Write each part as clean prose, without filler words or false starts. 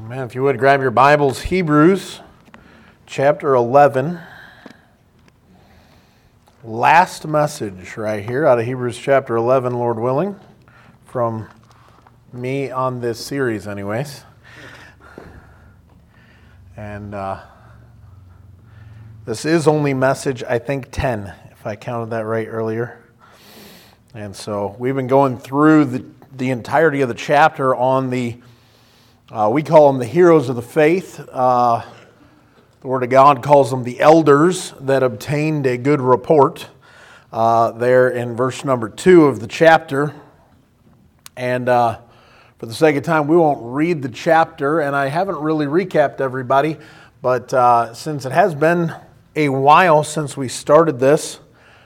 Amen. If you would grab your Bibles, Hebrews chapter 11. Last message right here out of Hebrews chapter 11, Lord willing, from me on this series anyways. And this is only message, I think, 10, if I counted that right earlier. And so we've been going through the entirety of the chapter on we call them the heroes of the faith. The Word of God calls them the elders that obtained a good report. There in verse number 2 of the chapter. And for the sake of time, we won't read the chapter, and I haven't really recapped everybody, but since it has been a while since we started this,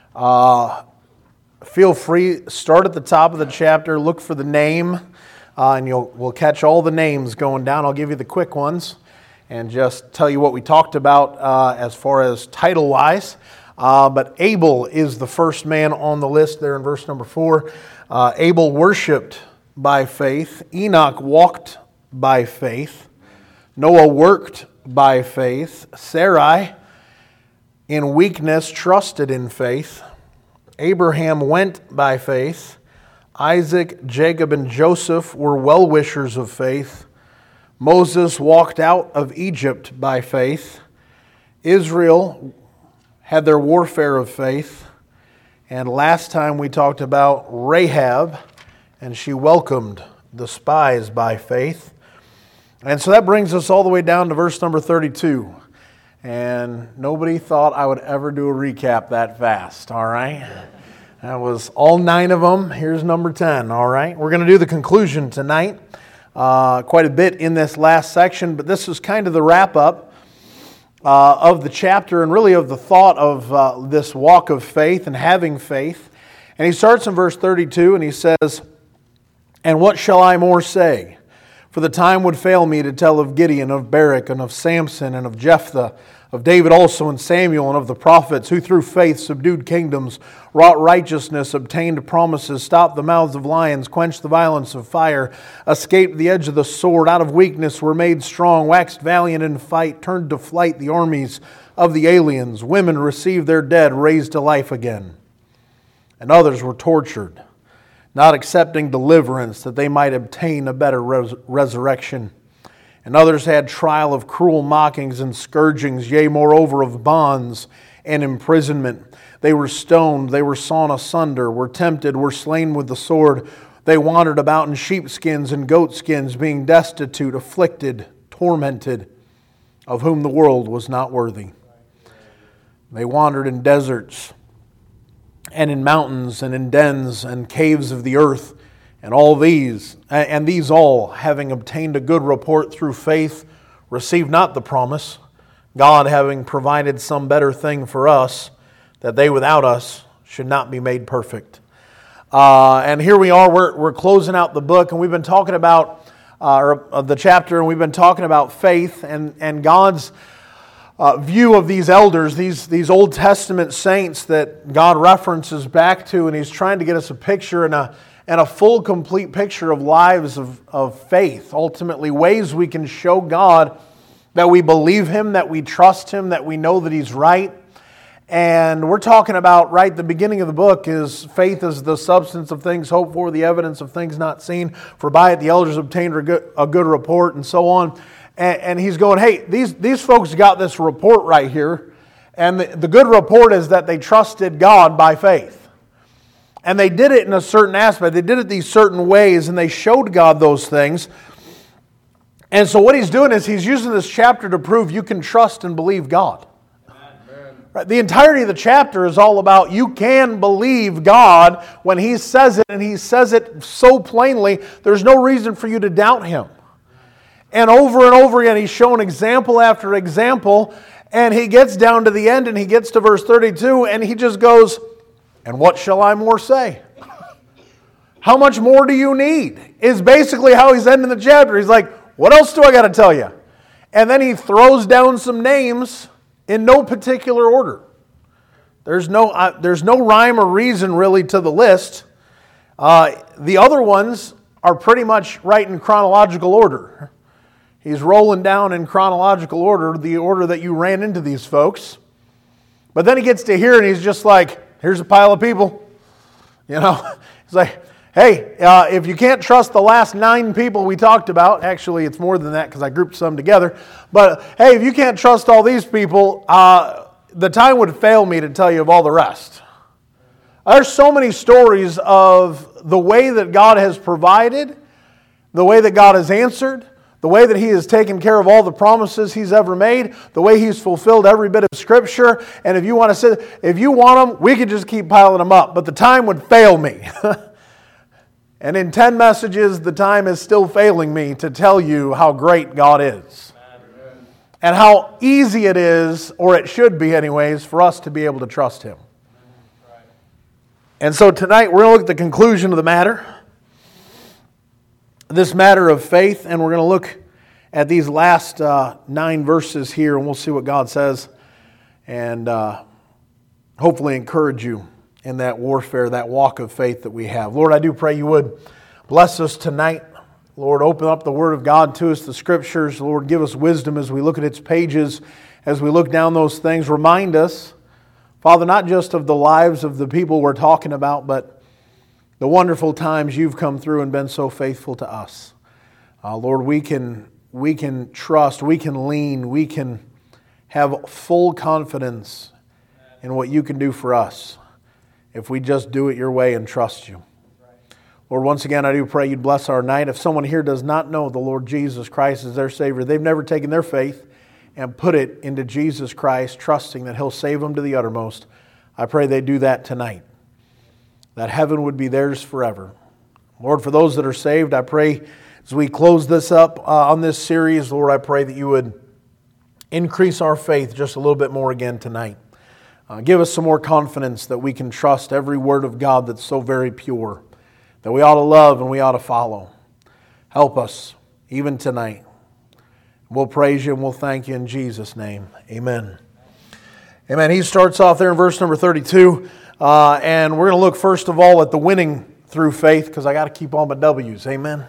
feel free, start at the top of the chapter, look for the name, and we'll catch all the names going down. I'll give you the quick ones and just tell you what we talked about as far as title-wise. But Abel is the first man on the list there in verse number 4. Abel worshipped by faith. Enoch walked by faith. Noah worked by faith. Sarai, in weakness, trusted in faith. Abraham went by faith. Isaac, Jacob, and Joseph were well-wishers of faith. Moses walked out of Egypt by faith. Israel had their warfare of faith. And last time we talked about Rahab, and she welcomed the spies by faith. And so that brings us all the way down to verse number 32. And nobody thought I would ever do a recap that fast, all right? That was all 9 of them. Here's number 10, all right? We're going to do the conclusion tonight. Quite a bit in this last section, but this is kind of the wrap-up of the chapter and really of the thought of this walk of faith and having faith. And he starts in verse 32 and he says, "And what shall I more say? For the time would fail me to tell of Gideon, of Barak, and of Samson, and of Jephthah, of David also and Samuel, and of the prophets, who through faith subdued kingdoms, wrought righteousness, obtained promises, stopped the mouths of lions, quenched the violence of fire, escaped the edge of the sword, out of weakness were made strong, waxed valiant in fight, turned to flight the armies of the aliens. Women received their dead, raised to life again. And others were tortured, not accepting deliverance, that they might obtain a better resurrection. And others had trial of cruel mockings and scourgings, yea, moreover, of bonds and imprisonment. They were stoned, they were sawn asunder, were tempted, were slain with the sword. They wandered about in sheepskins and goatskins, being destitute, afflicted, tormented, of whom the world was not worthy. They wandered in deserts and in mountains and in dens and caves of the earth. And these all, having obtained a good report through faith, received not the promise, God having provided some better thing for us, that they without us should not be made perfect." And here we are, we're closing out the book, and we've been talking about the chapter, and we've been talking about faith and God's view of these elders, these Old Testament saints that God references back to, and He's trying to get us a picture and a full, complete picture of lives of faith. Ultimately, ways we can show God that we believe Him, that we trust Him, that we know that He's right. And we're talking about, right, the beginning of the book is faith is the substance of things hoped for, the evidence of things not seen. For by it the elders obtained a good report, and so on. And he's going, hey, these folks got this report right here. And the good report is that they trusted God by faith. And they did it in a certain aspect. They did it these certain ways, and they showed God those things. And so what he's doing is he's using this chapter to prove you can trust and believe God. Right? The entirety of the chapter is all about you can believe God when He says it, and He says it so plainly, there's no reason for you to doubt Him. And over again, he's shown example after example, and he gets down to the end, and he gets to verse 32, and he just goes, "And what shall I more say?" How much more do you need? Is basically how he's ending the chapter. He's like, what else do I got to tell you? And then he throws down some names in no particular order. There's no rhyme or reason really to the list. The other ones are pretty much right in chronological order. He's rolling down in chronological order, the order that you ran into these folks. But then he gets to here and he's just like, here's a pile of people. You know, he's like, hey, if you can't trust the last 9 people we talked about, actually it's more than that because I grouped some together. But hey, if you can't trust all these people, the time would fail me to tell you of all the rest. There's so many stories of the way that God has provided, the way that God has answered, the way that He has taken care of all the promises He's ever made, the way He's fulfilled every bit of Scripture. And if you want them, we could just keep piling them up. But the time would fail me. And in 10 messages, the time is still failing me to tell you how great God is. Amen. And how easy it is, or it should be anyways, for us to be able to trust Him. Right. And so tonight we're going to look at the conclusion of the matter. This matter of faith, and we're going to look at these last 9 verses here, and we'll see what God says, and hopefully encourage you in that warfare, that walk of faith that we have. Lord, I do pray you would bless us tonight. Lord, open up the Word of God to us, the Scriptures. Lord, give us wisdom as we look at its pages, as we look down those things. Remind us, Father, not just of the lives of the people we're talking about, but the wonderful times you've come through and been so faithful to us. Lord, we can trust, we can lean, we can have full confidence in what you can do for us if we just do it your way and trust you. Lord, once again, I do pray you'd bless our night. If someone here does not know the Lord Jesus Christ as their Savior, they've never taken their faith and put it into Jesus Christ, trusting that He'll save them to the uttermost, I pray they do that tonight, that heaven would be theirs forever. Lord, for those that are saved, I pray as we close this up on this series, Lord, I pray that you would increase our faith just a little bit more again tonight. Give us some more confidence that we can trust every word of God that's so very pure, that we ought to love and we ought to follow. Help us even tonight. We'll praise you and we'll thank you in Jesus' name. Amen. Amen. He starts off there in verse number 32. And we're going to look first of all at the winning through faith, because I got to keep all my W's. Amen.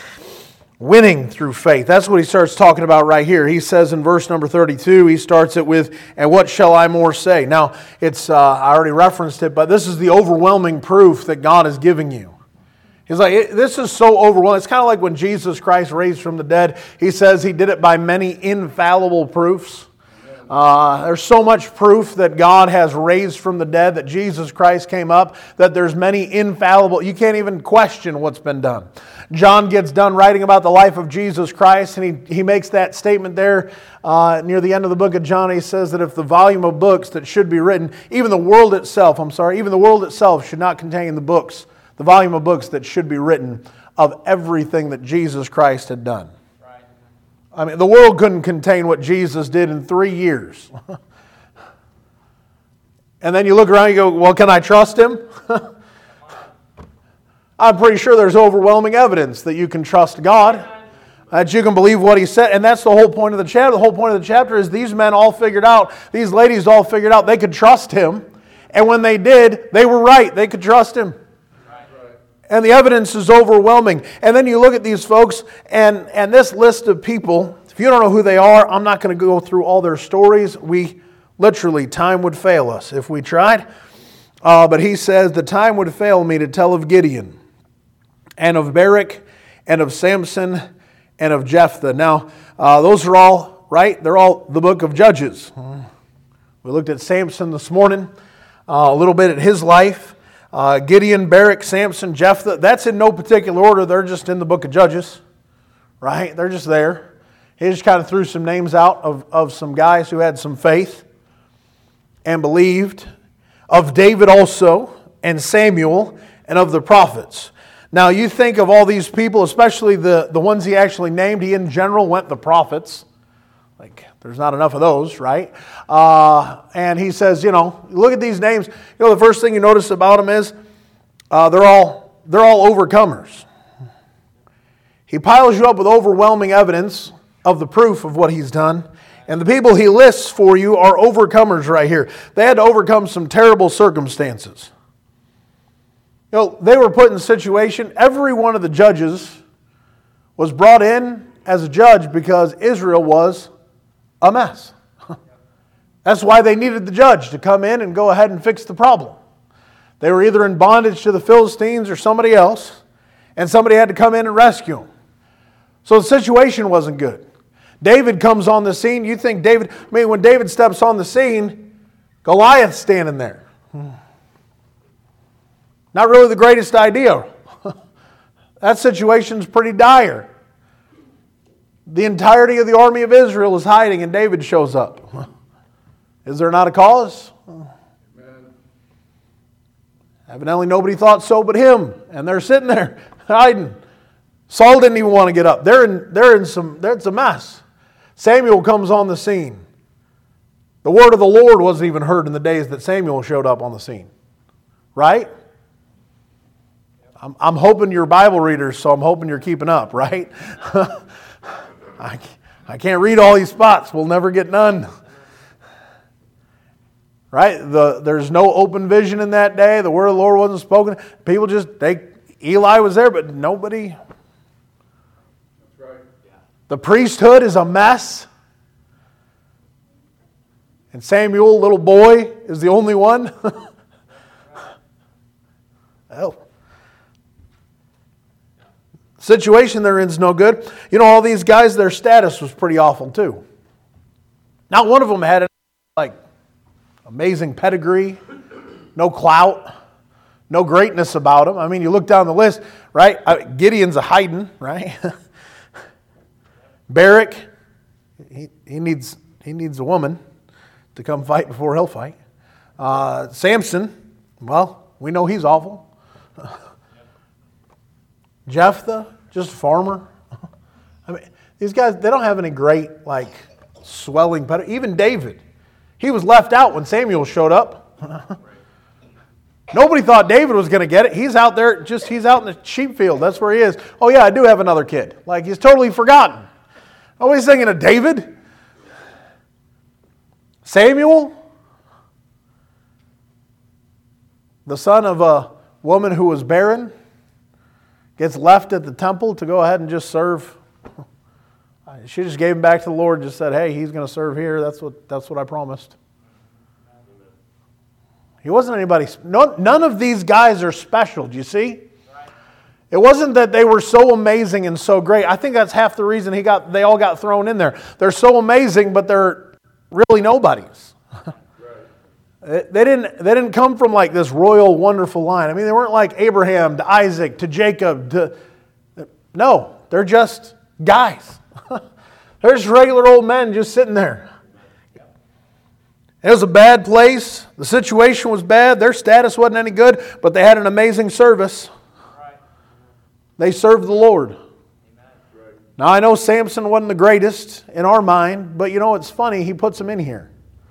Winning through faith. That's what he starts talking about right here. He says in verse number 32, he starts it with, and what shall I more say? Now, it's I already referenced it, but this is the overwhelming proof that God is giving you. He's like, this is so overwhelming. It's kind of like when Jesus Christ raised from the dead. He says He did it by many infallible proofs. There's so much proof that God has raised from the dead, that Jesus Christ came up, that there's many infallible, you can't even question what's been done. John gets done writing about the life of Jesus Christ, and he makes that statement there near the end of the book of John. He says that if the volume of books that should be written, even the world itself should not contain the volume of books that should be written of everything that Jesus Christ had done. I mean, the world couldn't contain what Jesus did in 3 years. And then you look around and you go, well, can I trust Him? I'm pretty sure there's overwhelming evidence that you can trust God, that you can believe what He said. And that's the whole point of the chapter. The whole point of the chapter is these men all figured out, these ladies all figured out they could trust Him. And when they did, they were right. They could trust Him. And the evidence is overwhelming. And then you look at these folks, and this list of people, if you don't know who they are, I'm not going to go through all their stories. Time would fail us if we tried. But he says, the time would fail me to tell of Gideon, and of Barak, and of Samson, and of Jephthah. Now, those are all, right? They're all the book of Judges. We looked at Samson this morning, a little bit at his life. Gideon, Barak, Samson, Jephthah, that's in no particular order. They're just in the book of Judges, right? They're just there. He just kind of threw some names out of some guys who had some faith and believed. Of David also, and Samuel, and of the prophets. Now you think of all these people, especially the ones he actually named, he in general went the prophets. Like, there's not enough of those, right? And he says, look at these names. The first thing you notice about them is they're all overcomers. He piles you up with overwhelming evidence of the proof of what he's done. And the people he lists for you are overcomers right here. They had to overcome some terrible circumstances. They were put in a situation, every one of the judges was brought in as a judge because Israel was a mess. That's why they needed the judge to come in and go ahead and fix the problem. They were either in bondage to the Philistines or somebody else, and somebody had to come in and rescue them. So the situation wasn't good. David comes on the scene. You think when David steps on the scene, Goliath's standing there. Not really the greatest idea. That situation's pretty dire. The entirety of the army of Israel is hiding and David shows up. Is there not a cause? Amen. Evidently nobody thought so but him. And they're sitting there hiding. Saul didn't even want to get up. It's a mess. Samuel comes on the scene. The word of the Lord wasn't even heard in the days that Samuel showed up on the scene. Right? I'm hoping you're Bible readers, so I'm hoping you're keeping up, right? I can't read all these spots. We'll never get none. Right? There's no open vision in that day. The word of the Lord wasn't spoken. People Eli was there, but nobody. That's right. Yeah. The priesthood is a mess. And Samuel, little boy, is the only one. Oh. Situation they're in is no good. You know, all these guys, their status was pretty awful too. Not one of them had amazing pedigree, no clout, no greatness about them. I mean, you look down the list, right? Gideon's a hiding, right? Barak, he needs a woman to come fight before he'll fight. Samson, well, we know he's awful. Jephthah, just a farmer. I mean, these guys, they don't have any great, swelling pedigree. Even David, he was left out when Samuel showed up. Nobody thought David was going to get it. He's out there, he's out in the sheep field. That's where he is. Oh yeah, I do have another kid. He's totally forgotten. Nobody's thinking of David. Samuel, the son of a woman who was barren, gets left at the temple to go ahead and just serve. She just gave him back to the Lord and just said, hey, he's going to serve here. That's what I promised. He wasn't anybody. None of these guys are special, do you see? It wasn't that they were so amazing and so great. I think that's half the reason they all got thrown in there. They're so amazing, but they're really nobodies. They didn't come from this royal, wonderful line. I mean, they weren't like Abraham to Isaac to Jacob. No, they're just guys. They're just regular old men just sitting there. It was a bad place. The situation was bad. Their status wasn't any good, but they had an amazing service. They served the Lord. Now, I know Samson wasn't the greatest in our mind, but it's funny, he puts them in here.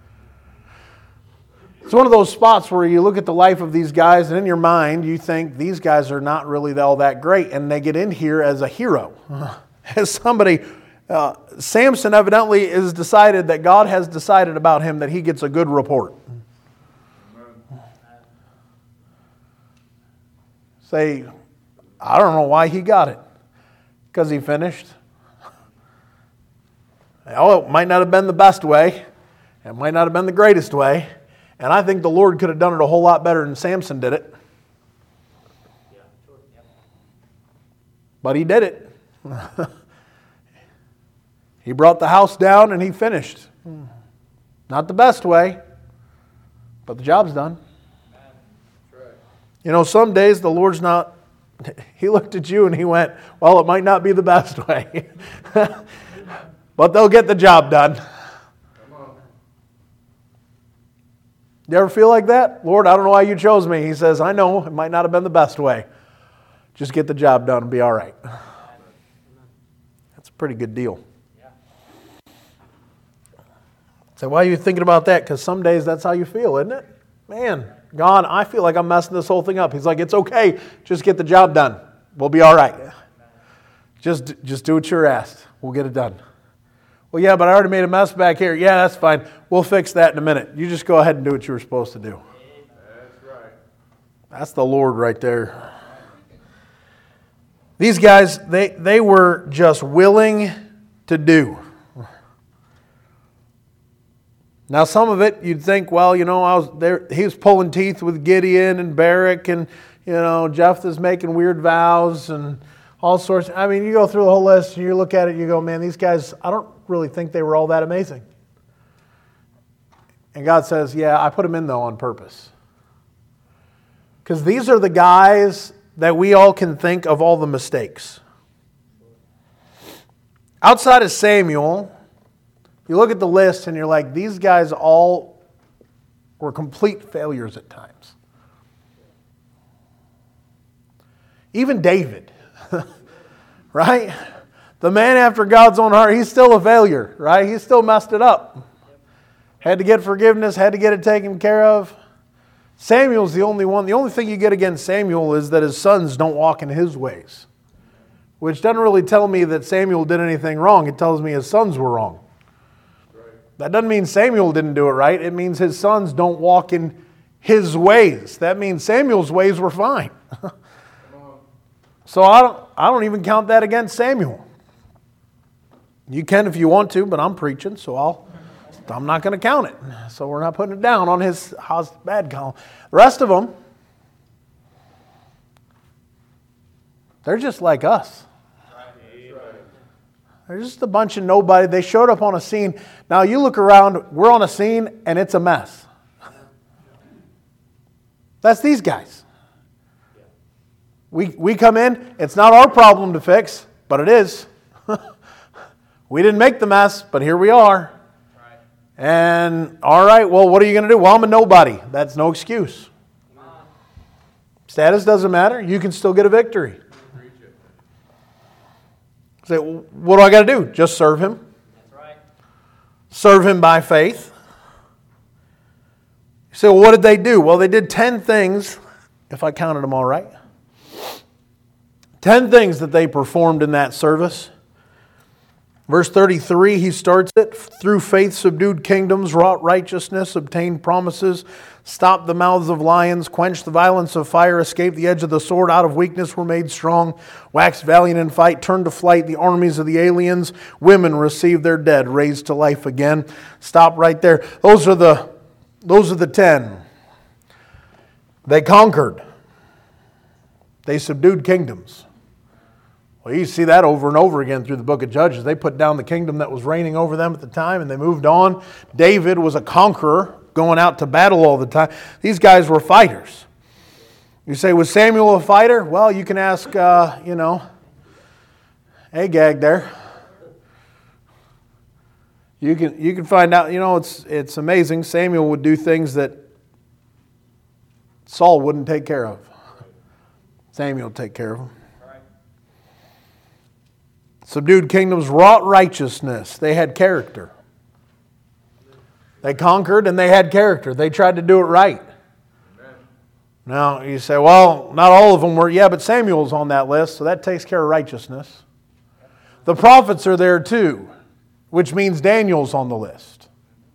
It's one of those spots where you look at the life of these guys, and in your mind, you think these guys are not really all that great, and they get in here as a hero. As somebody, Samson evidently is decided that God has decided about him that he gets a good report. Say, I don't know why he got it. Because he finished. It might not have been the best way. It might not have been the greatest way. And I think the Lord could have done it a whole lot better than Samson did it. But he did it. He brought the house down and he finished. Not the best way, but the job's done. Some days the Lord's not, He looked at you and He went, well, it might not be the best way. But they'll get the job done. You ever feel like that? Lord, I don't know why you chose me. He says, I know, it might not have been the best way. Just get the job done and be all right. That's a pretty good deal. So why are you thinking about that? Because some days that's how you feel, isn't it? Man, God, I feel like I'm messing this whole thing up. He's like, it's okay. Just get the job done. We'll be all right. Just do what you're asked. We'll get it done. Well, yeah, but I already made a mess back here. Yeah, that's fine. We'll fix that in a minute. You just go ahead and do what you were supposed to do. That's right. That's the Lord right there. These guys, they were just willing to do. Now, some of it you'd think, well, I was there. He was pulling teeth with Gideon and Barak, and Jephthah's making weird vows and all sorts. I mean, you go through the whole list and you look at it, you go, man, these guys, I don't really think they were all that amazing. And God says, yeah, I put them in though on purpose. Because these are the guys that we all can think of all the mistakes. Outside of Samuel, you look at the list and you're like, these guys all were complete failures at times. Even David, right? The man after God's own heart, he's still a failure, right? He still messed it up. Had to get forgiveness, had to get it taken care of. Samuel's the only one. The only thing you get against Samuel is that his sons don't walk in his ways. Which doesn't really tell me that Samuel did anything wrong. It tells me his sons were wrong. That doesn't mean Samuel didn't do it right. It means his sons don't walk in his ways. That means Samuel's ways were fine. So I don't even count that against Samuel. You can if you want to, but I'm preaching, so I'm not going to count it. So we're not putting it down on his bad column. The rest of them, they're just like us. They're just a bunch of nobody. They showed up on a scene. Now you look around, we're on a scene and it's a mess. That's these guys. We come in, it's not our problem to fix, but it is. We didn't make the mess, but here we are. And all right, well, what are you going to do? Well, I'm a nobody. That's no excuse. Status doesn't matter. You can still get a victory. Say, what do I got to do? Just serve Him. That's right. Serve Him by faith. You say, well, what did they do? Well, they did 10 things, if I counted them all right. 10 things that they performed in that service. Verse 33, he starts it. Through faith subdued kingdoms, wrought righteousness, obtained promises, stopped the mouths of lions, quenched the violence of fire, escaped the edge of the sword, out of weakness were made strong, waxed valiant in fight, turned to flight the armies of the aliens. Women received their dead, raised to life again. Stop right there. Those are the 10. They conquered. They subdued kingdoms. Well, you see that over and over again through the book of Judges. They put down the kingdom that was reigning over them at the time, and they moved on. David was a conqueror, going out to battle all the time. These guys were fighters. You say, was Samuel a fighter? Well, you can ask, Agag there. You can find out, it's amazing. Samuel would do things that Saul wouldn't take care of. Samuel would take care of them. Subdued kingdoms, wrought righteousness. They had character. They conquered and they had character. They tried to do it right. Amen. Now, you say, well, not all of them were. Yeah, but Samuel's on that list, so that takes care of righteousness. The prophets are there too, which means Daniel's on the list.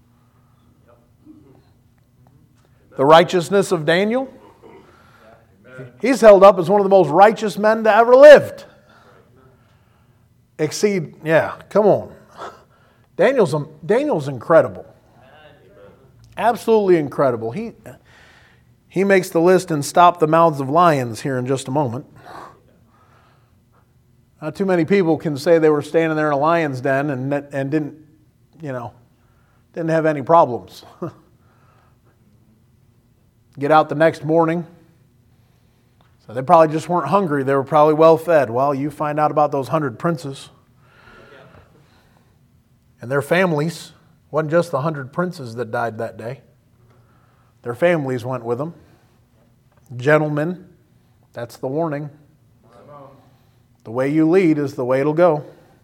The righteousness of Daniel. He's held up as one of the most righteous men to ever lived. Come on. Daniel's incredible. Absolutely incredible. He makes the list and stop the mouths of lions here in just a moment. Not too many people can say they were standing there in a lion's den and didn't have any problems. Get out the next morning. So they probably just weren't hungry. They were probably well fed. Well, you find out about those 100 princes and their families. It wasn't just the 100 princes that died that day. Their families went with them. Gentlemen, that's the warning. The way you lead is the way it'll go.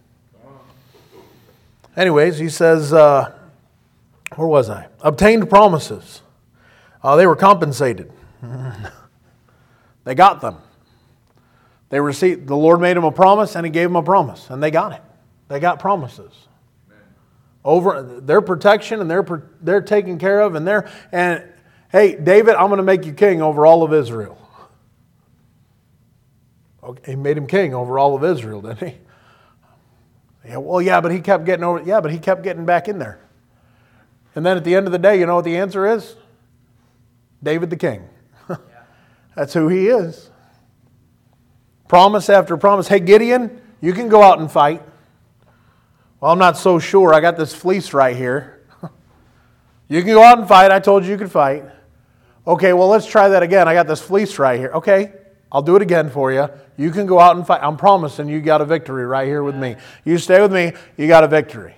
Anyways, he says, where was I? Obtained promises. They were compensated. They got them. They received. The Lord made them a promise, and He gave them a promise, and they got it. They got promises. Amen. Over their protection, and they're taken care of, and hey, David, I'm going to make you king over all of Israel. Okay, He made him king over all of Israel, didn't He? Yeah, well, yeah, but he kept getting over. Yeah, but he kept getting back in there. And then at the end of the day, you know what the answer is? David the king. That's who he is. Promise after promise. Hey, Gideon, you can go out and fight. Well, I'm not so sure. I got this fleece right here. You can go out and fight. I told you could fight. Okay, well, let's try that again. I got this fleece right here. Okay, I'll do it again for you. You can go out and fight. I'm promising you got a victory right here with me. You stay with me, you got a victory.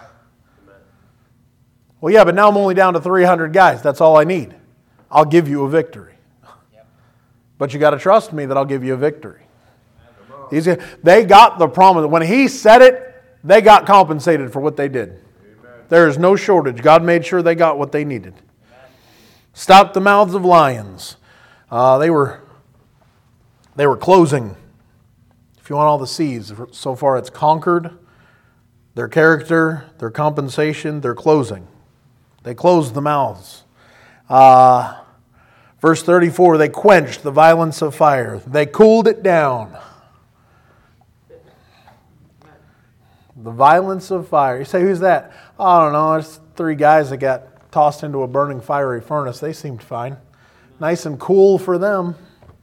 Well, yeah, but now I'm only down to 300 guys. That's all I need. I'll give you a victory. But you got to trust me that I'll give you a victory. They got the promise. When he said it, they got compensated for what they did. There is no shortage. God made sure they got what they needed. Stopped the mouths of lions. They were closing. If you want all the C's, so far it's conquered, their character, their compensation, their closing. They closed the mouths. Verse 34, they quenched the violence of fire. They cooled it down. The violence of fire. You say, who's that? Oh, I don't know. It's 3 guys that got tossed into a burning fiery furnace. They seemed fine. Nice and cool for them.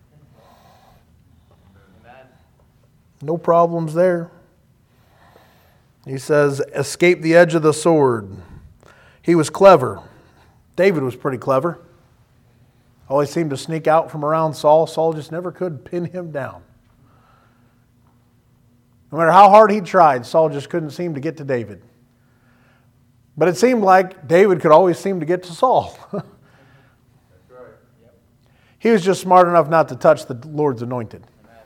No problems there. He says, escape the edge of the sword. He was clever. David was pretty clever. Always seemed to sneak out from around Saul. Saul just never could pin him down. No matter how hard he tried, Saul just couldn't seem to get to David. But it seemed like David could always seem to get to Saul. That's right. Yep. He was just smart enough not to touch the Lord's anointed.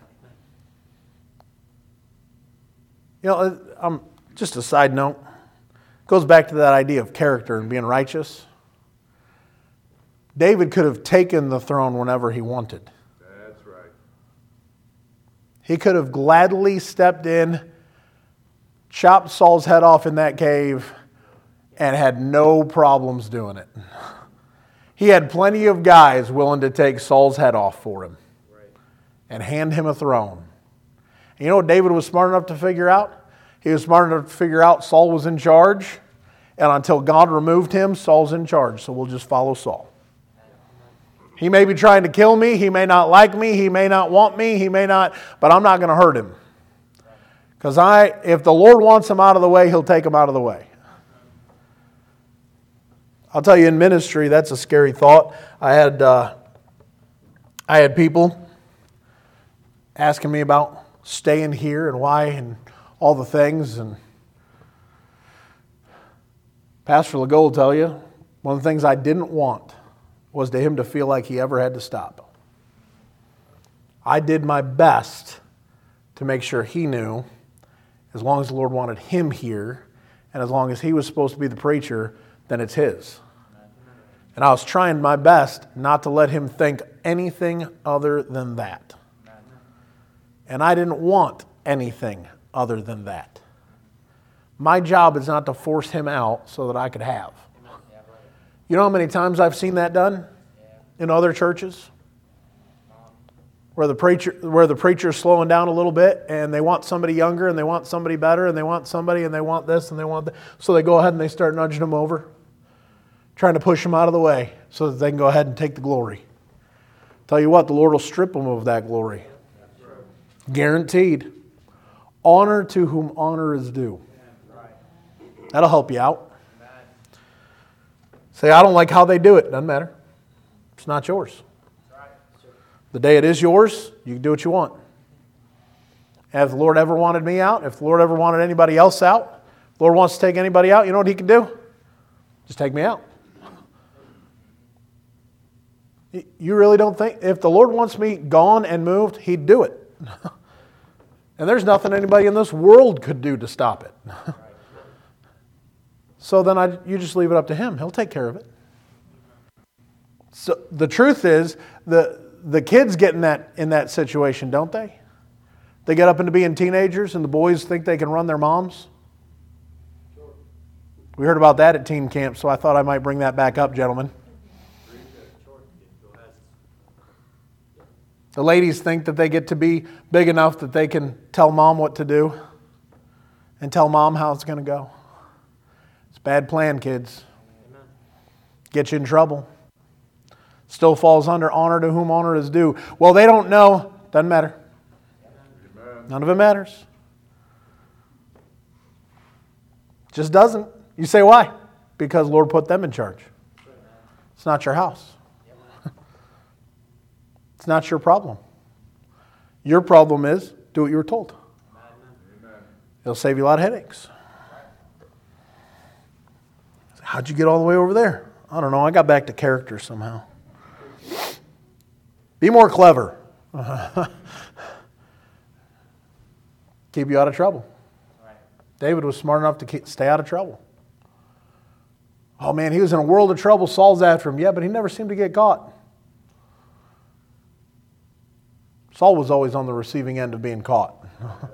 You know, just a side note. It goes back to that idea of character and being righteous. David could have taken the throne whenever he wanted. That's right. He could have gladly stepped in, chopped Saul's head off in that cave, and had no problems doing it. He had plenty of guys willing to take Saul's head off for him and hand him a throne. And you know what David was smart enough to figure out? He was smart enough to figure out Saul was in charge, and until God removed him, Saul's in charge, so we'll just follow Saul. He may be trying to kill me, he may not like me, he may not want me, he may not, but I'm not going to hurt him. Because if the Lord wants him out of the way, he'll take him out of the way. I'll tell you, in ministry, that's a scary thought. I had people asking me about staying here and why and all the things. And Pastor Legault will tell you, one of the things I didn't want was to him to feel like he ever had to stop. I did my best to make sure he knew, as long as the Lord wanted him here, and as long as he was supposed to be the preacher, then it's his. And I was trying my best not to let him think anything other than that. And I didn't want anything other than that. My job is not to force him out so that I could have. You know how many times I've seen that done in other churches? Where the preacher's slowing down a little bit and they want somebody younger and they want somebody better and they want somebody and they want this and they want that. So they go ahead and they start nudging them over, trying to push them out of the way so that they can go ahead and take the glory. Tell you what, the Lord will strip them of that glory. Guaranteed. Honor to whom honor is due. That'll help you out. Say, I don't like how they do it. Doesn't matter. It's not yours. The day it is yours, you can do what you want. And if the Lord ever wanted me out, if the Lord ever wanted anybody else out, if the Lord wants to take anybody out, you know what He can do? Just take me out. You really don't think, if the Lord wants me gone and moved, He'd do it. And there's nothing anybody in this world could do to stop it. So then you just leave it up to Him. He'll take care of it. So the truth is, the kids get in that situation, don't they? They get up into being teenagers and the boys think they can run their moms. We heard about that at teen camp, so I thought I might bring that back up, gentlemen. The ladies think that they get to be big enough that they can tell mom what to do. and tell mom how it's going to go. It's a bad plan, kids. Get you in trouble. Still falls under honor to whom honor is due. Well, they don't know. Doesn't matter. None of it matters. Just doesn't. You say why? Because Lord put them in charge. It's not your house. It's not your problem. Your problem is do what you were told. It'll save you a lot of headaches. How'd you get all the way over there? I don't know. I got back to character somehow. Be more clever. Keep you out of trouble. David was smart enough to stay out of trouble. Oh man, he was in a world of trouble. Saul's after him. Yeah, but he never seemed to get caught. Saul was always on the receiving end of being caught.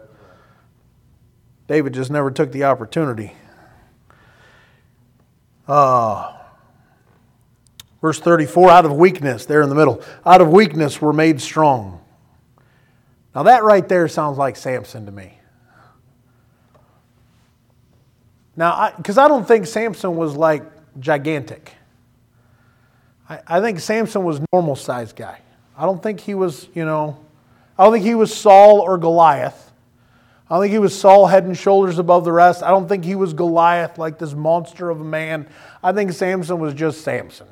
David just never took the opportunity. Verse 34, out of weakness, there in the middle. Out of weakness we're made strong. Now that right there sounds like Samson to me. Now, because I don't think Samson was like gigantic. I think Samson was a normal sized guy. I don't think he was, I don't think he was Saul or Goliath. I don't think he was Saul head and shoulders above the rest. I don't think he was Goliath like this monster of a man. I think Samson was just Samson.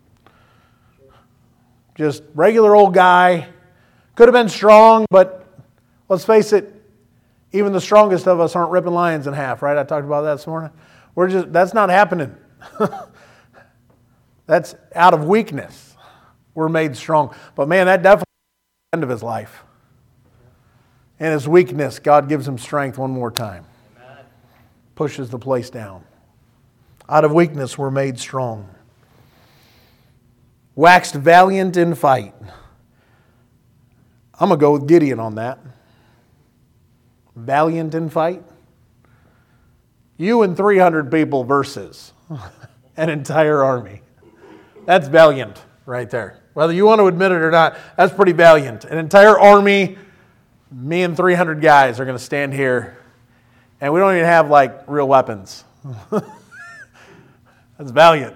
Just regular old guy. Could have been strong, but let's face it, even the strongest of us aren't ripping lions in half, right? I talked about that this morning. That's not happening. That's out of weakness. We're made strong. But man, that definitely was the end of his life. In his weakness, God gives him strength one more time. Amen. Pushes the place down. Out of weakness, we're made strong. Waxed valiant in fight. I'm going to go with Gideon on that. Valiant in fight. You and 300 people versus an entire army. That's valiant right there. Whether you want to admit it or not, that's pretty valiant. An entire army, me and 300 guys are going to stand here, and we don't even have like real weapons. That's valiant.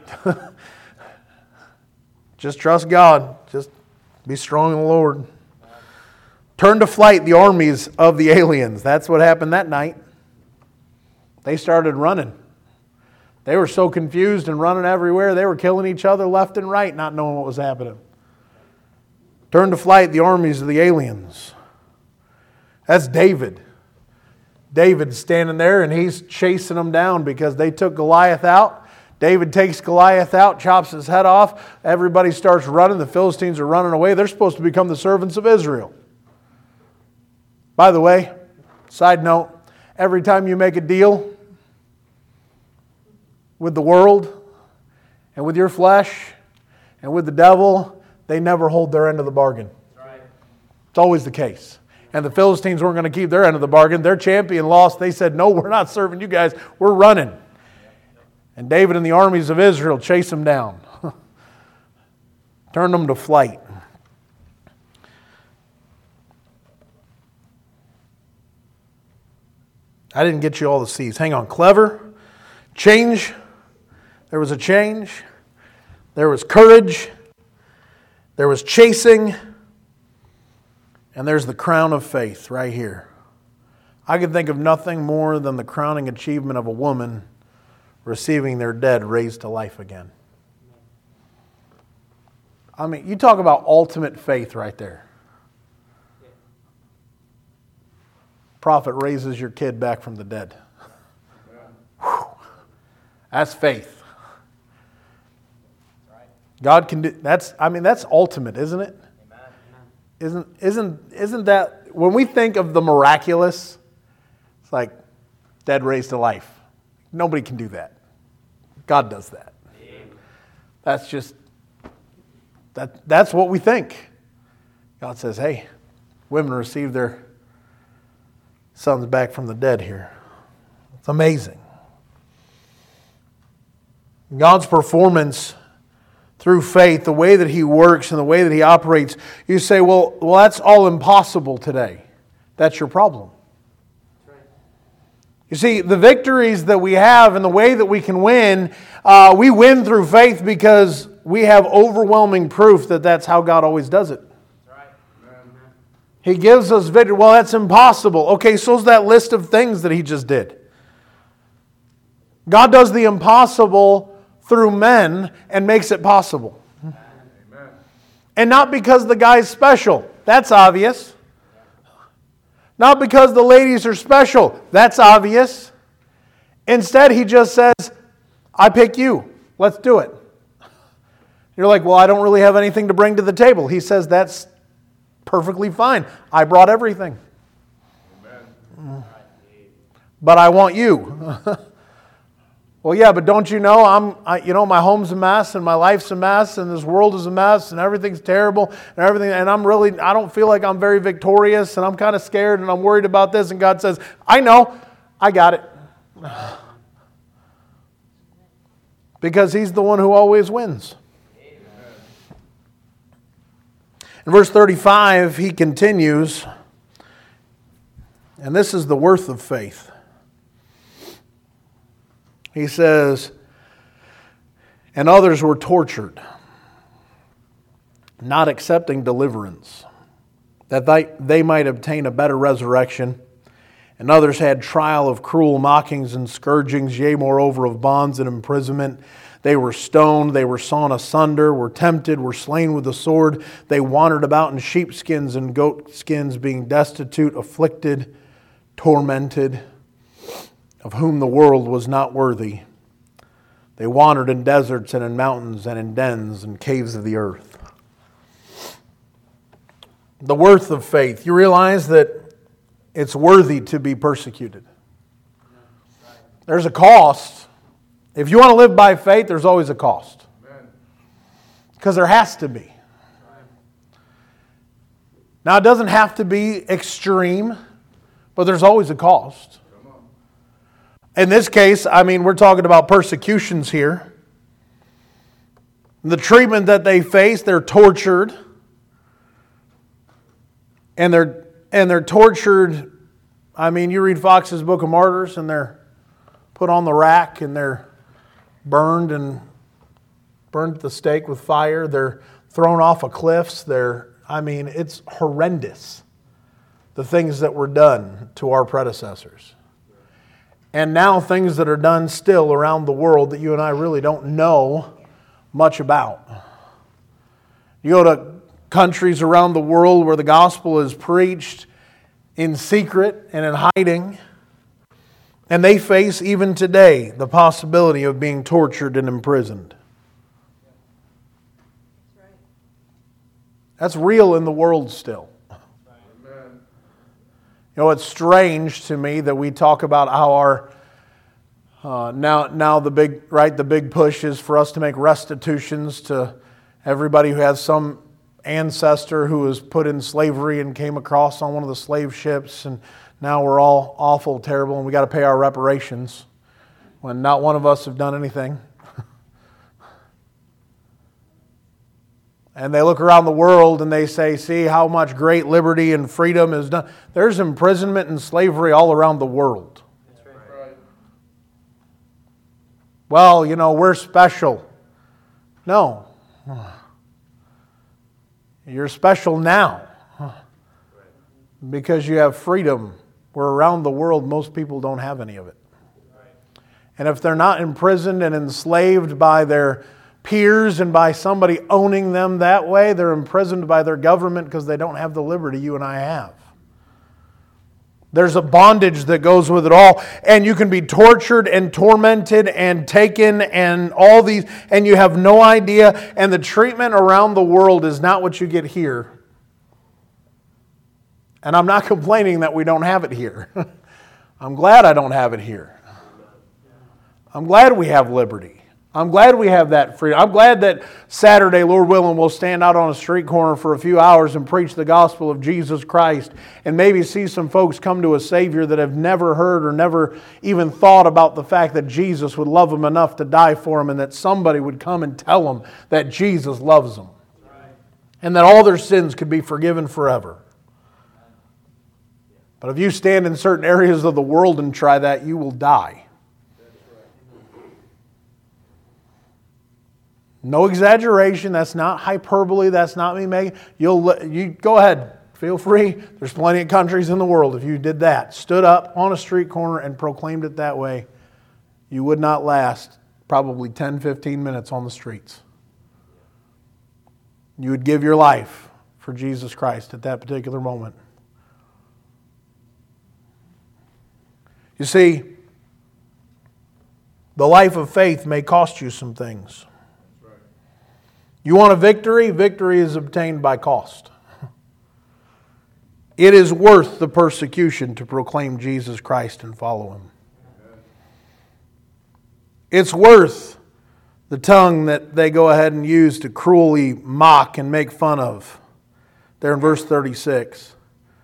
Just trust God. Just be strong in the Lord. Turn to flight the armies of the aliens. That's what happened that night. They started running. They were so confused and running everywhere, they were killing each other left and right, not knowing what was happening. Turn to flight the armies of the aliens. That's David. David's standing there and he's chasing them down because they took Goliath out. David takes Goliath out, chops his head off. Everybody starts running. The Philistines are running away. They're supposed to become the servants of Israel. By the way, side note, every time you make a deal with the world and with your flesh and with the devil, they never hold their end of the bargain. It's always the case. And the Philistines weren't going to keep their end of the bargain. Their champion lost. They said, no, we're not serving you guys. We're running. And David and the armies of Israel chase them down. Turn them to flight. I didn't get you all the C's. Hang on. Clever. Change. There was a change. There was courage. There was chasing. And there's the crown of faith right here. I can think of nothing more than the crowning achievement of a woman receiving their dead raised to life again. I mean, you talk about ultimate faith right there. Prophet raises your kid back from the dead. Whew. That's faith. God can do that's ultimate, isn't it? Isn't that when we think of the miraculous, it's like dead raised to life. Nobody can do that. God does that. That's just that's what we think. God says, hey, women receive their sons back from the dead here. It's amazing. God's performance through faith, the way that He works and the way that He operates, you say, well, that's all impossible today. That's your problem. You see, the victories that we have and the way that we can win, we win through faith because we have overwhelming proof that that's how God always does it. He gives us victory. Well, that's impossible. Okay, so's that list of things that He just did. God does the impossible through men and makes it possible. Amen. And not because the guy's special. That's obvious. Not because the ladies are special. That's obvious. Instead, He just says, I pick you. Let's do it. You're like, well, I don't really have anything to bring to the table. He says, that's perfectly fine. I brought everything. Amen. But I want you. Well, yeah, but don't you know, my home's a mess and my life's a mess and this world is a mess and everything's terrible and everything, and I don't feel like I'm very victorious and I'm kind of scared and I'm worried about this. And God says, I know, I got it. Because He's the one who always wins. In verse 35, He continues, and this is the worth of faith. He says, and others were tortured, not accepting deliverance, that they might obtain a better resurrection. And others had trial of cruel mockings and scourgings, yea, moreover, of bonds and imprisonment. They were stoned, they were sawn asunder, were tempted, were slain with the sword. They wandered about in sheepskins and goatskins, being destitute, afflicted, tormented, of whom the world was not worthy. They wandered in deserts and in mountains and in dens and caves of the earth. The worth of faith. You realize that it's worthy to be persecuted. There's a cost. If you want to live by faith, there's always a cost. Because there has to be. Now, it doesn't have to be extreme, but there's always a cost. In this case, we're talking about persecutions here. The treatment that they face, they're tortured. And they're tortured. You read Fox's Book of Martyrs, and they're put on the rack, and they're burned at the stake with fire. They're thrown off of cliffs. It's horrendous, the things that were done to our predecessors. And now things that are done still around the world that you and I really don't know much about. You go to countries around the world where the gospel is preached in secret and in hiding, and they face, even today, the possibility of being tortured and imprisoned. That's real in the world still. It's strange to me that we talk about how our now the big push is for us to make restitutions to everybody who has some ancestor who was put in slavery and came across on one of the slave ships, and now we're all awful, terrible, and we got to pay our reparations when not one of us have done anything. And they look around the world and they say, see how much great liberty and freedom is done. There's imprisonment and slavery all around the world. That's right. Well, we're special. No. You're special now. Because you have freedom. Where around the world, most people don't have any of it. And if they're not imprisoned and enslaved by their peers and by somebody owning them that way, they're imprisoned by their government because they don't have the liberty you and I have. There's a bondage that goes with it all, and you can be tortured and tormented and taken and all these, and you have no idea, and the treatment around the world is not what you get here. And I'm not complaining that we don't have it here. I'm glad I don't have it here. I'm glad we have liberty. I'm glad we have that freedom. I'm glad that Saturday, Lord willing, we'll stand out on a street corner for a few hours and preach the gospel of Jesus Christ and maybe see some folks come to a Savior that have never heard or never even thought about the fact that Jesus would love them enough to die for them, and that somebody would come and tell them that Jesus loves them and that all their sins could be forgiven forever. But if you stand in certain areas of the world and try that, you will die. No exaggeration. That's not hyperbole. That's not me making. You go ahead. Feel free. There's plenty of countries in the world. If you did that, stood up on a street corner and proclaimed it that way, you would not last probably 10, 15 minutes on the streets. You would give your life for Jesus Christ at that particular moment. You see, the life of faith may cost you some things. You want a victory? Victory is obtained by cost. It is worth the persecution to proclaim Jesus Christ and follow Him. It's worth the tongue that they go ahead and use to cruelly mock and make fun of. There in verse 36.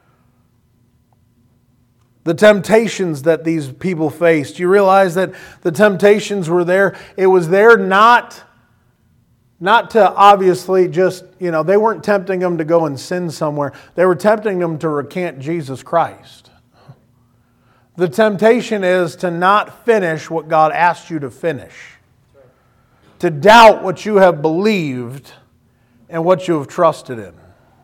The temptations that these people faced. You realize that the temptations were there. It was there not to obviously just, they weren't tempting them to go and sin somewhere. They were tempting them to recant Jesus Christ. The temptation is to not finish what God asked you to finish. To doubt what you have believed and what you have trusted in.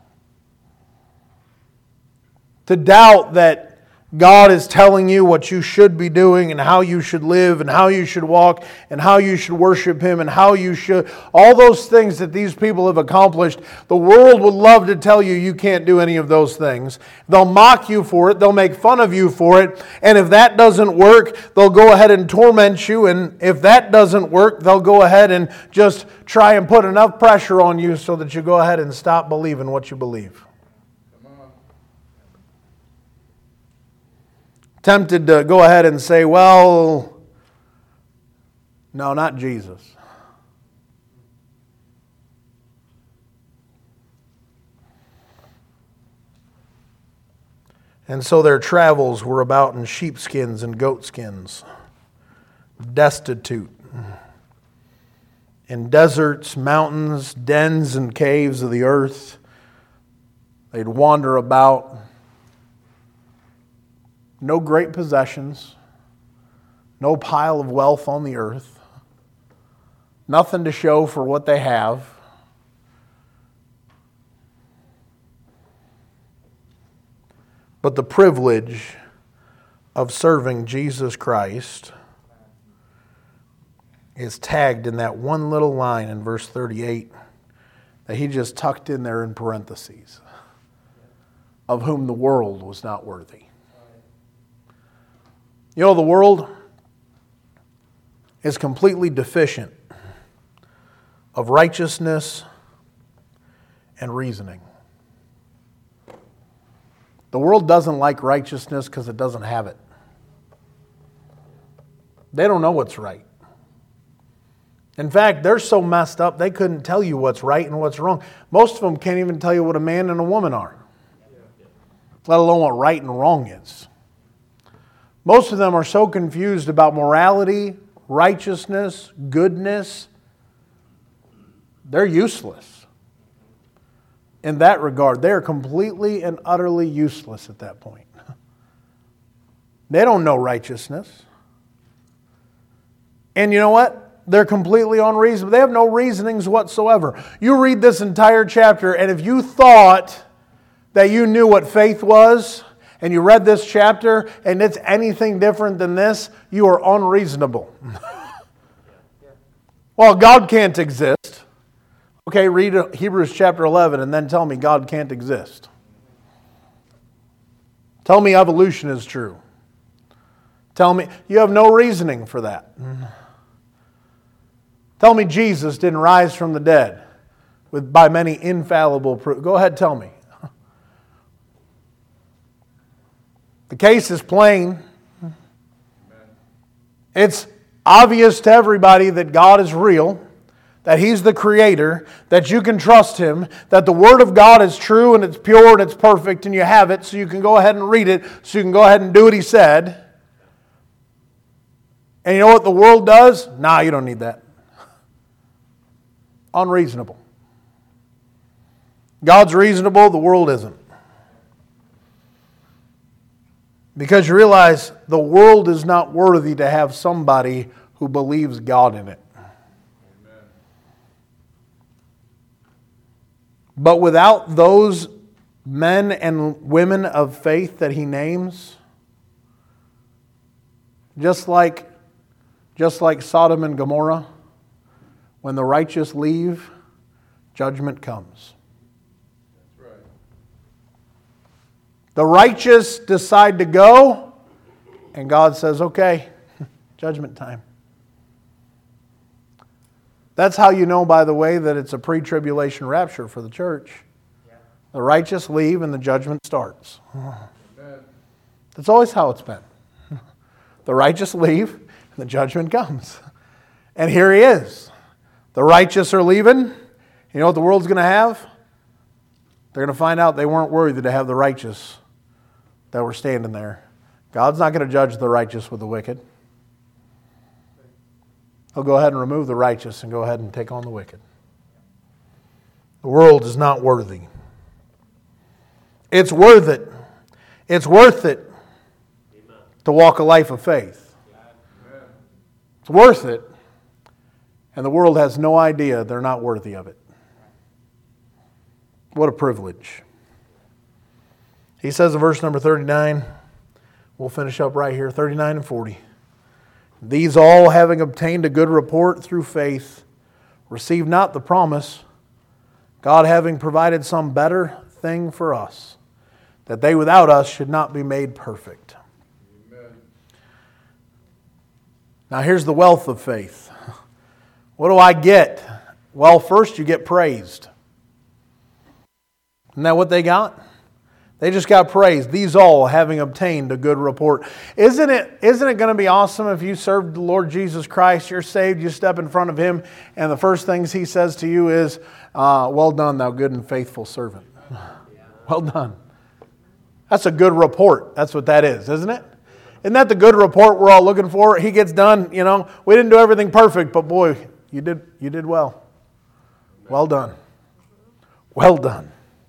To doubt that God is telling you what you should be doing and how you should live and how you should walk and how you should worship Him and how you should... All those things that these people have accomplished, the world would love to tell you can't do any of those things. They'll mock you for it. They'll make fun of you for it. And if that doesn't work, they'll go ahead and torment you. And if that doesn't work, they'll go ahead and just try and put enough pressure on you so that you go ahead and stop believing what you believe. Tempted to go ahead and say, well, no, not Jesus. And so their travels were about in sheepskins and goatskins, destitute, in deserts, mountains, dens and caves of the earth. They'd wander about. No great possessions, no pile of wealth on the earth, nothing to show for what they have. But the privilege of serving Jesus Christ is tagged in that one little line in verse 38 that he just tucked in there in parentheses, of whom the world was not worthy. The world is completely deficient of righteousness and reasoning. The world doesn't like righteousness because it doesn't have it. They don't know what's right. In fact, they're so messed up they couldn't tell you what's right and what's wrong. Most of them can't even tell you what a man and a woman are, let alone what right and wrong is. Most of them are so confused about morality, righteousness, goodness. They're useless. In that regard, they are completely and utterly useless at that point. They don't know righteousness. And you know what? They're completely unreasonable. They have no reasonings whatsoever. You read this entire chapter, and if you thought that you knew what faith was, and you read this chapter and it's anything different than this, you are unreasonable. Well, God can't exist. Okay, read Hebrews chapter 11 and then tell me God can't exist. Tell me evolution is true. Tell me, you have no reasoning for that. Tell me Jesus didn't rise from the dead by many infallible proofs. Go ahead, tell me. The case is plain. It's obvious to everybody that God is real, that He's the Creator, that you can trust Him, that the Word of God is true and it's pure and it's perfect and you have it so you can go ahead and read it, so you can go ahead and do what He said. And you know what the world does? Nah, you don't need that. Unreasonable. God's reasonable, the world isn't. Because you realize the world is not worthy to have somebody who believes God in it. Amen. But without those men and women of faith that he names, just like Sodom and Gomorrah, when the righteous leave, judgment comes. That's right. The righteous decide to go, and God says, okay, judgment time. That's how you know, by the way, that it's a pre-tribulation rapture for the church. Yeah. The righteous leave and the judgment starts. That's always how it's been. The righteous leave and the judgment comes. And here he is. The righteous are leaving. You know what the world's going to have? They're going to find out they weren't worthy to have the righteous that were standing there. God's not going to judge the righteous with the wicked. He'll go ahead and remove the righteous and go ahead and take on the wicked. The world is not worthy. It's worth it. It's worth it to walk a life of faith. It's worth it. And the world has no idea they're not worthy of it. What a privilege. He says in verse number 39, we'll finish up right here, 39 and 40. These all, having obtained a good report through faith, received not the promise, God having provided some better thing for us, that they without us should not be made perfect. Amen. Now here's the wealth of faith. What do I get? Well, first you get praised. Isn't that what they got? They just got praised. These all having obtained a good report. Isn't it going to be awesome if you served the Lord Jesus Christ, you're saved, you step in front of Him, and the first things He says to you is, well done, thou good and faithful servant. Well done. That's a good report. That's what that is, isn't it? Isn't that the good report we're all looking for? He gets done, we didn't do everything perfect, but boy, you did well. Well done. Well done.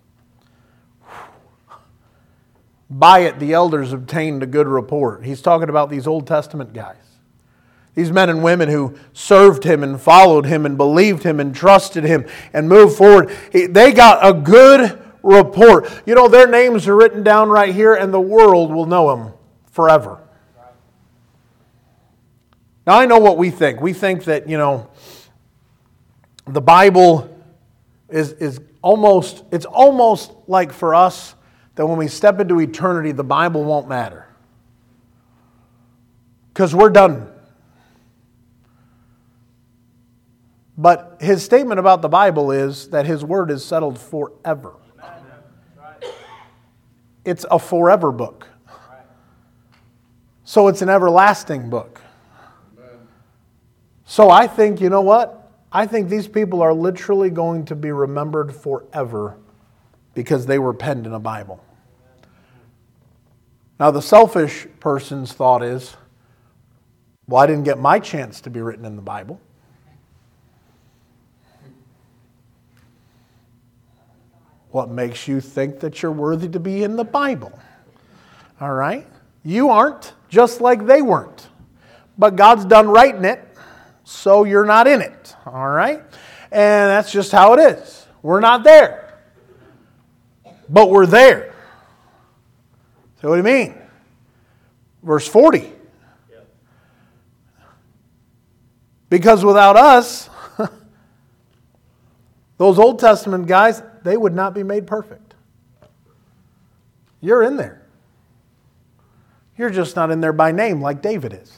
By it, the elders obtained a good report. He's talking about these Old Testament guys. These men and women who served Him and followed Him and believed Him and trusted Him and moved forward. They got a good report. Their names are written down right here and the world will know them forever. Now, I know what we think. We think that, the Bible is almost like for us, that when we step into eternity, the Bible won't matter. Because we're done. But his statement about the Bible is that His Word is settled forever. It's a forever book. So it's an everlasting book. So I think, you know what? I think these people are literally going to be remembered forever because they were penned in a Bible. Now, the selfish person's thought is, well, I didn't get my chance to be written in the Bible. What makes you think that you're worthy to be in the Bible? All right? You aren't, just like they weren't. But God's done writing it, so you're not in it. All right? And that's just how it is. We're not there. But we're there. So what do you mean? Verse 40. Because without us, those Old Testament guys, they would not be made perfect. You're in there. You're just not in there by name like David is.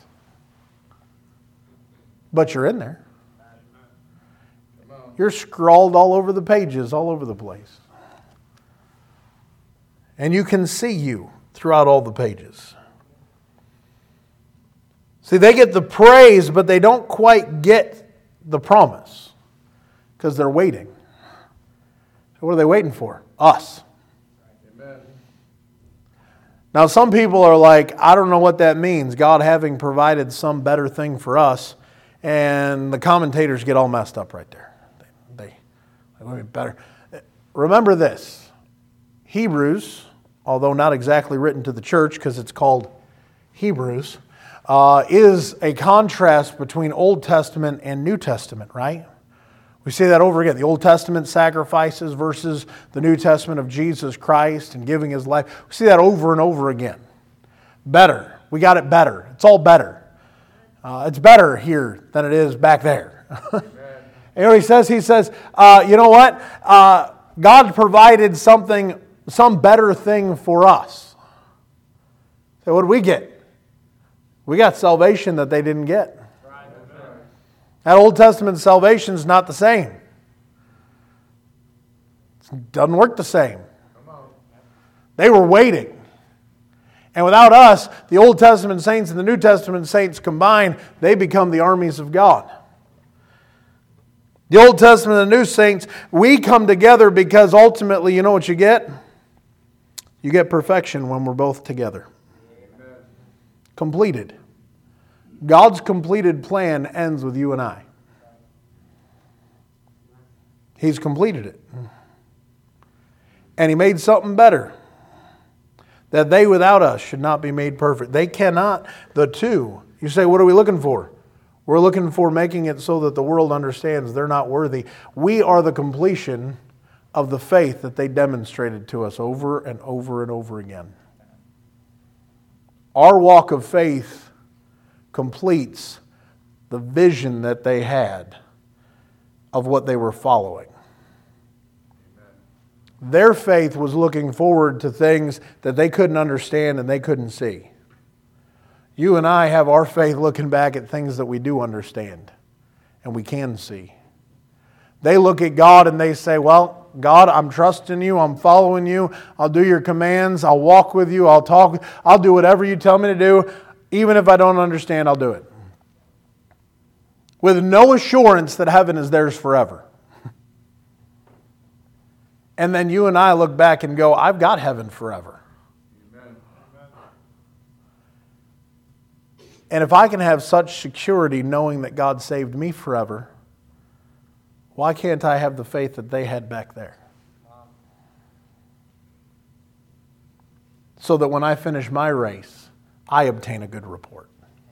But you're in there. You're scrawled all over the pages, all over the place. And you can see you throughout all the pages. See, they get the praise, but they don't quite get the promise because they're waiting. So what are they waiting for? Us. Amen. Now, some people are like, I don't know what that means, God having provided some better thing for us, and the commentators get all messed up right there. They better. Remember this. Hebrews although not exactly written to the church because it's called Hebrews, is a contrast between Old Testament and New Testament, right? We see that over again. The Old Testament sacrifices versus the New Testament of Jesus Christ and giving His life. We see that over and over again. Better. We got it better. It's all better. It's better here than it is back there. You know what he says? He says, you know what? God provided some better thing for us. So what did we get? We got salvation that they didn't get. That Old Testament salvation is not the same. It doesn't work the same. They were waiting. And without us, the Old Testament saints and the New Testament saints combined, they become the armies of God. The Old Testament and the New saints, we come together because ultimately, you know what you get? You get perfection when we're both together. Amen. Completed. God's completed plan ends with you and I. He's completed it. And He made something better. That they without us should not be made perfect. They cannot, the two. You say, what are we looking for? We're looking for making it so that the world understands they're not worthy. We are the completion of the faith that they demonstrated to us over and over and over again. Our walk of faith completes the vision that they had of what they were following. Amen. Their faith was looking forward to things that they couldn't understand and they couldn't see. You and I have our faith looking back at things that we do understand and we can see. They look at God and they say, well, God, I'm trusting you, I'm following you, I'll do your commands, I'll walk with you, I'll talk, I'll do whatever you tell me to do. Even if I don't understand, I'll do it. With no assurance that heaven is theirs forever. And then you and I look back and go, I've got heaven forever. Amen. And if I can have such security knowing that God saved me forever, why can't I have the faith that they had back there? So that when I finish my race, I obtain a good report.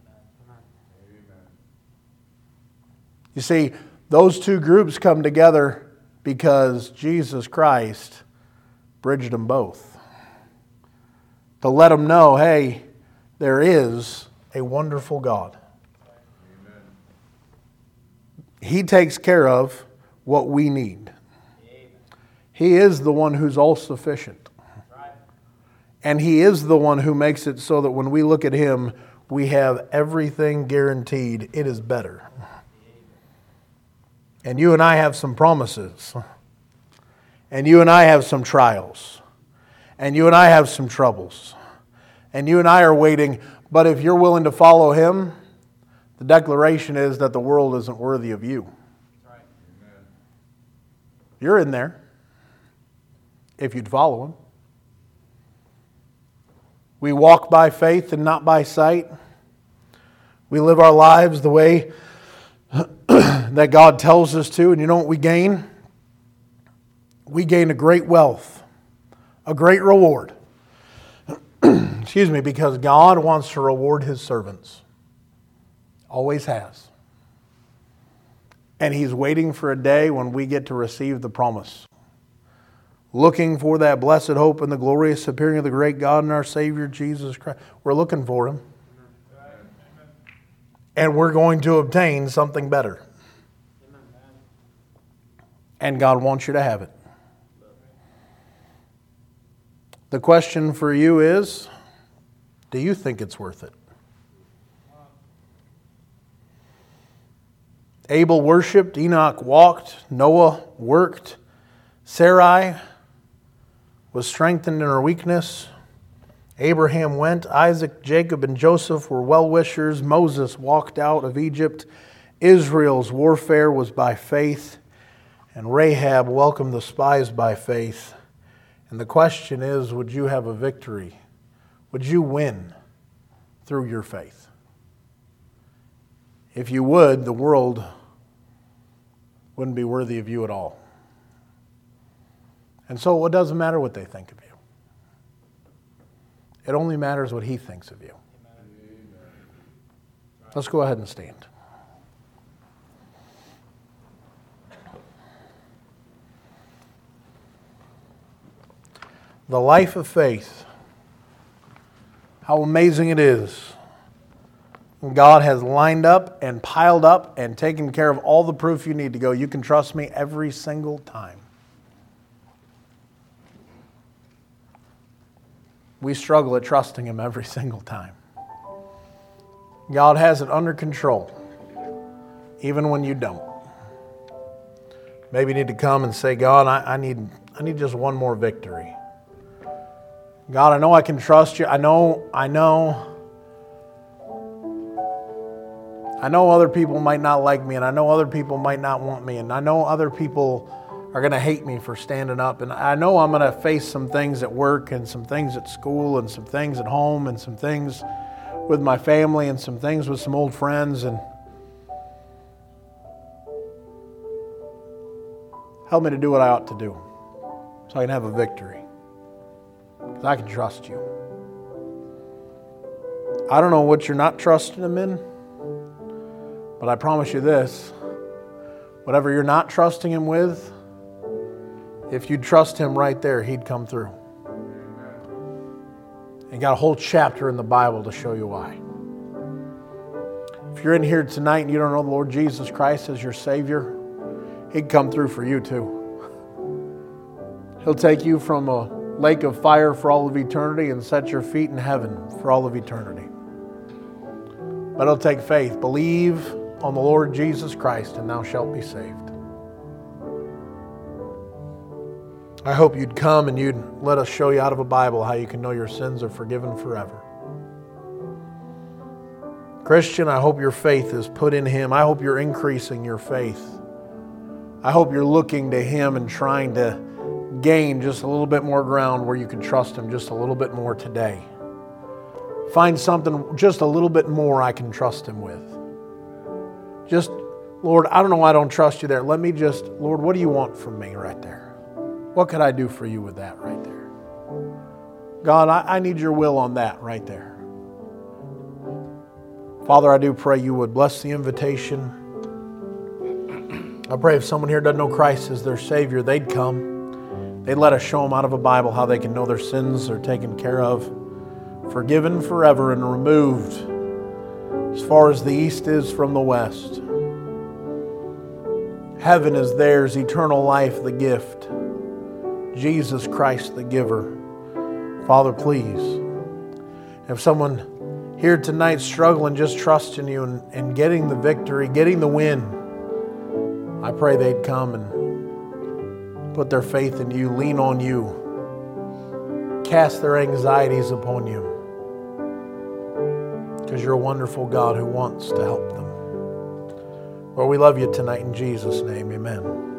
You see, those two groups come together because Jesus Christ bridged them both. To let them know, hey, there is a wonderful God. Amen. He takes care of what we need. Amen. He is the one who's all sufficient. And He is the one who makes it so that when we look at Him, we have everything guaranteed. It is better. And you and I have some promises. And you and I have some trials. And you and I have some troubles. And you and I are waiting. But if you're willing to follow Him, the declaration is that the world isn't worthy of you. You're in there if you'd follow Him. We walk by faith and not by sight. We live our lives the way that God tells us to. And you know what we gain? We gain a great wealth, a great reward. Excuse me, because God wants to reward His servants. Always has. And He's waiting for a day when we get to receive the promise. Looking for that blessed hope and the glorious appearing of the great God and our Savior, Jesus Christ. We're looking for Him. And we're going to obtain something better. And God wants you to have it. The question for you is, do you think it's worth it? Abel worshipped, Enoch walked, Noah worked, Sarai was strengthened in her weakness. Abraham went. Isaac, Jacob, and Joseph were well-wishers. Moses walked out of Egypt. Israel's warfare was by faith. And Rahab welcomed the spies by faith. And the question is, would you have a victory? Would you win through your faith? If you would, the world wouldn't be worthy of you at all. And so it doesn't matter what they think of you. It only matters what He thinks of you. Let's go ahead and stand. The life of faith. How amazing it is. God has lined up and piled up and taken care of all the proof you need to go. You can trust me every single time. We struggle at trusting Him every single time. God has it under control, even when you don't. Maybe you need to come and say, God, I need just one more victory. God, I know I can trust you. I know other people might not like me, and I know other people might not want me, and I know other people are going to hate me for standing up, and I know I'm going to face some things at work and some things at school and some things at home and some things with my family and some things with some old friends, and help me to do what I ought to do so I can have a victory, because I can trust you. I don't know what you're not trusting Him in, but I promise you this, whatever you're not trusting Him with, if you'd trust Him right there, He'd come through. And got a whole chapter in the Bible to show you why. If you're in here tonight and you don't know the Lord Jesus Christ as your Savior, He'd come through for you too. He'll take you from a lake of fire for all of eternity and set your feet in heaven for all of eternity. But it'll take faith. Believe on the Lord Jesus Christ and thou shalt be saved. I hope you'd come and you'd let us show you out of a Bible how you can know your sins are forgiven forever. Christian, I hope your faith is put in Him. I hope you're increasing your faith. I hope you're looking to Him and trying to gain just a little bit more ground where you can trust Him just a little bit more today. Find something just a little bit more I can trust Him with. Just, Lord, I don't know why I don't trust you there. Lord, what do you want from me right there? What could I do for you with that right there? God, I need your will on that right there. Father, I do pray you would bless the invitation. I pray if someone here doesn't know Christ as their Savior, they'd come. They'd let us show them out of a Bible how they can know their sins are taken care of, forgiven forever and removed as far as the east is from the west. Heaven is theirs, eternal life the gift. Jesus Christ the giver. Father, please, if someone here tonight struggling just trusting you and getting the victory, getting the win, I pray they'd come and put their faith in you, lean on you, cast their anxieties upon you, because you're a wonderful God who wants to help them. Lord, we love you tonight in Jesus' name, amen.